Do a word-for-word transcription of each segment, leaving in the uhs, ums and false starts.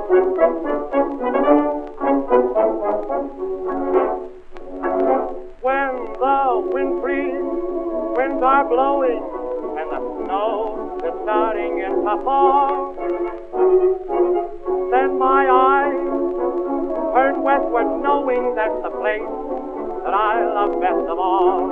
When the wind freezes, winds are blowing, and the snow is starting in to fall, then my eyes turn westward, knowing that's the place that I love best of all.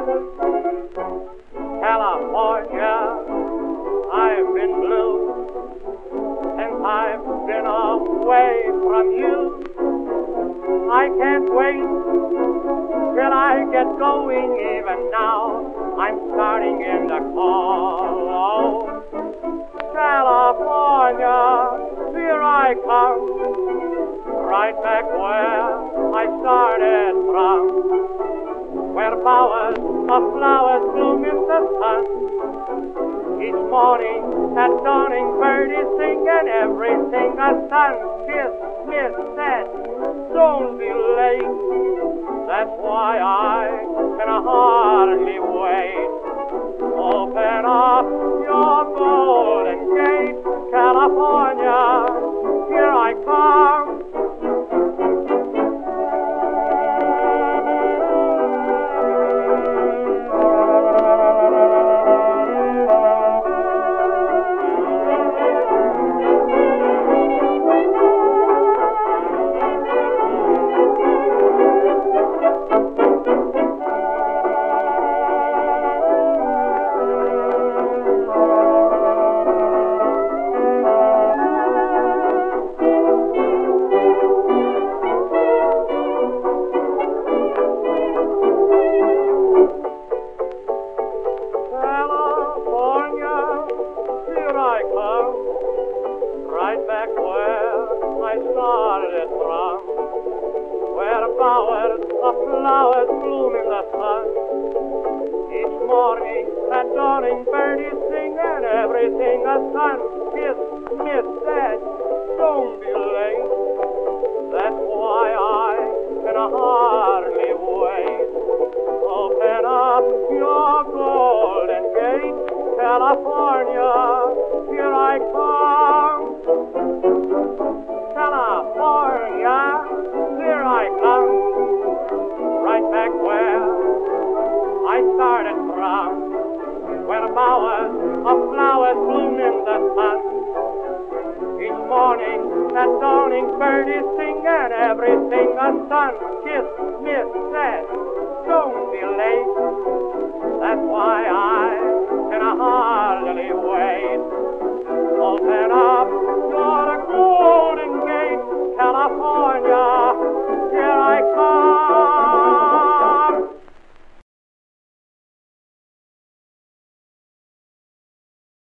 California, I've been blue since I've been away from you. I can't wait till I get going. Even now I'm starting in to call. Oh, California, here I come, right back where I started from, where bowers of flowers bloom in the sun. Each morning at dawning birdies sing, and everything a sun-kissed Smith said, don't be late. That's why I can hardly wait. Open up your golden gate, California, here I come. Right back where I started from, where bowers of flowers bloom in the sun. Each morning at dawning birdies sing, and everything a sun-kissed Smith said, don't be late. That's why I can hardly wait. Open up your golden gate, California, here I come. California, here I come, right back where I started from, where bowers of flowers bloom in the sun. Each morning at dawning birdies sing, and everything a sun-kissed Smith said, don't be late. That's why I can hardly wait.